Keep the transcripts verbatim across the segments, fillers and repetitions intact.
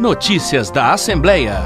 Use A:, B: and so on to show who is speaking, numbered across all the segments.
A: Notícias da Assembleia.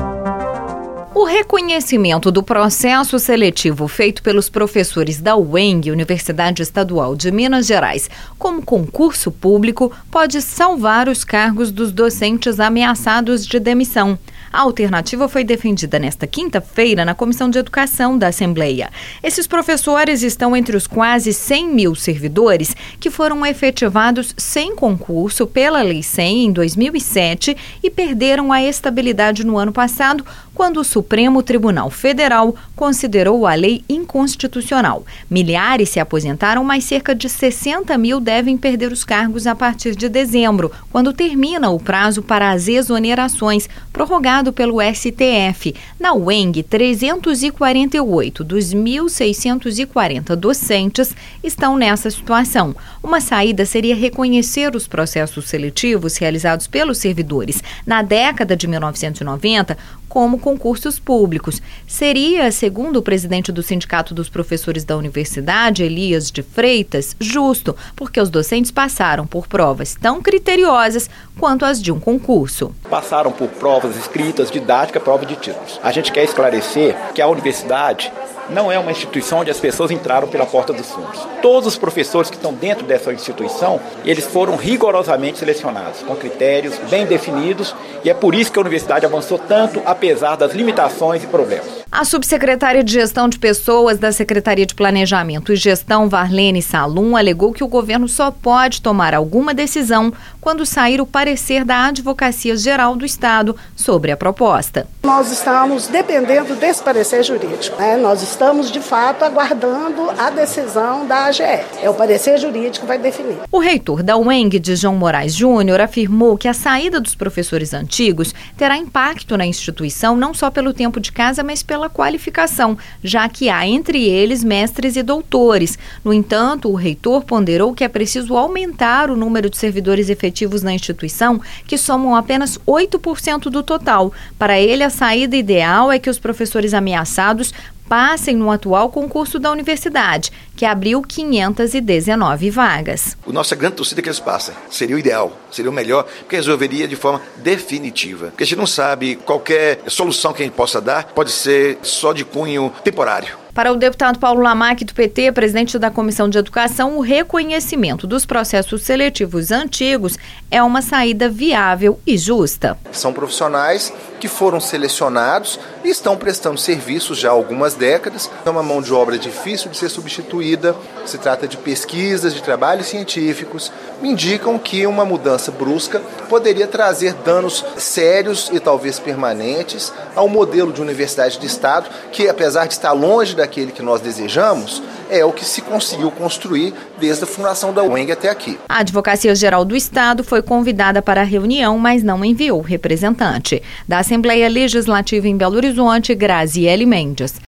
B: O reconhecimento do processo seletivo feito pelos professores da U E N G, Universidade Estadual de Minas Gerais, como concurso público, pode salvar os cargos dos docentes ameaçados de demissão. A alternativa foi defendida nesta quinta-feira na Comissão de Educação da Assembleia. Esses professores estão entre os quase cem mil servidores que foram efetivados sem concurso pela Lei cem em dois mil e sete e perderam a estabilidade no ano passado, quando o Supremo Tribunal Federal considerou a lei inconstitucional. Milhares se aposentaram, mas cerca de sessenta mil devem perder os cargos a partir de dezembro, quando termina o prazo para as exonerações, prorrogado pelo S T F. Na U E N G, trezentos e quarenta e oito dos mil seiscentos e quarenta docentes estão nessa situação. Uma saída seria reconhecer os processos seletivos realizados pelos servidores na década de mil novecentos e noventa como concursos públicos. Seria, segundo o presidente do Sindicato dos Professores da Universidade, Elias de Freitas, justo, porque os docentes passaram por provas tão criteriosas quanto as de um concurso.
C: Passaram por provas escritas, didática, prova de títulos. A gente quer esclarecer que a universidade não é uma instituição onde as pessoas entraram pela porta dos fundos. Todos os professores que estão dentro dessa instituição, eles foram rigorosamente selecionados, com critérios bem definidos, e é por isso que a universidade avançou tanto, apesar das limitações e problemas.
B: A subsecretária de Gestão de Pessoas da Secretaria de Planejamento e Gestão, Varlene Salum, alegou que o governo só pode tomar alguma decisão quando sair o parecer da Advocacia Geral do Estado sobre a proposta.
D: Nós estamos dependendo desse parecer jurídico, né? Nós estamos, de fato, aguardando a decisão da A G E. É o parecer jurídico que vai definir.
B: O reitor da U E N G, João Moraes Júnior, afirmou que a saída dos professores antigos terá impacto na instituição não só pelo tempo de casa, mas pela qualificação, já que há entre eles mestres e doutores. No entanto, o reitor ponderou que é preciso aumentar o número de servidores efetivos na instituição, que somam apenas oito por cento do total. Para ele, a saída ideal é que os professores ameaçados passem no atual concurso da universidade, que abriu quinhentas e dezenove vagas.
E: A nossa grande torcida é que eles passem. Seria o ideal, seria o melhor, porque resolveria de forma definitiva. Porque a gente não sabe, qualquer solução que a gente possa dar pode ser só de cunho temporário.
B: Para o deputado Paulo Lamaque, do P T, presidente da Comissão de Educação, o reconhecimento dos processos seletivos antigos é uma saída viável e justa.
F: São profissionais que foram selecionados e estão prestando serviços já há algumas décadas. É uma mão de obra difícil de ser substituída. Se trata de pesquisas, de trabalhos científicos. Me indicam que uma mudança brusca poderia trazer danos sérios e talvez permanentes ao modelo de universidade de Estado, que, apesar de estar longe daquele que nós desejamos, é o que se conseguiu construir desde a fundação da U E N G até aqui.
B: A Advocacia Geral do Estado foi convidada para a reunião, mas não enviou representante. Da Assembleia Legislativa em Belo Horizonte, Graziele Mendes.